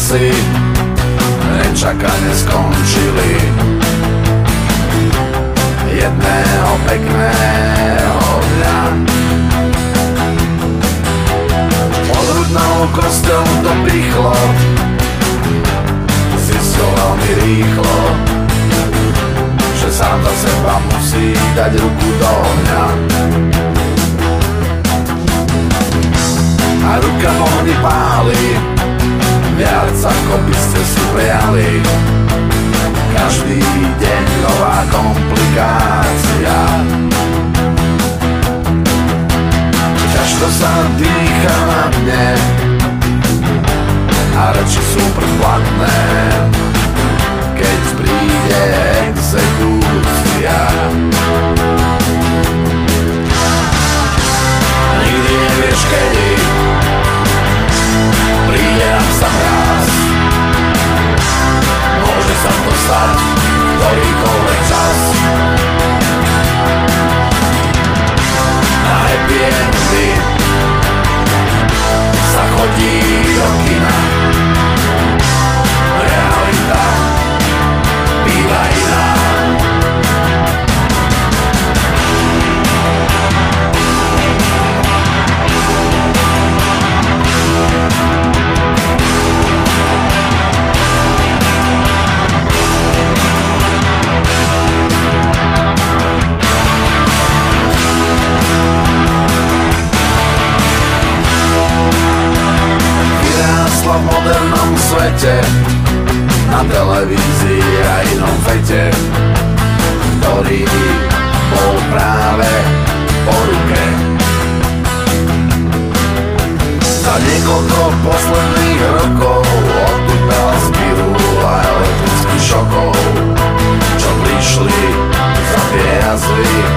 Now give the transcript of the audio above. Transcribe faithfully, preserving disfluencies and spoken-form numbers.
časy nečakane skončili. Jedného pekného dňa pod hrudnou kosťou to pichlo, zistil veľmi rýchlo, že sám za seba musí dať ruku do ohňa. A ruka v ohni páli, viac ako by ste si prijali. Každý deň nová komplikácia, ťažko sa dýcha na dne a reči sú predplatné, keď príde exekúcia. Nikdy nevieš kedy príde nám sa mráz, môže sa to stať ktorýkoľvek čas. Na happy endy sa chodí do kina, realita býva iná. V modernom svete, na televízii a inom fete, ktorý bol práve po ruke. Za niekoľko posledných rokov odtúpela z víru a elektrických šokov, čo prišli za tie jazvy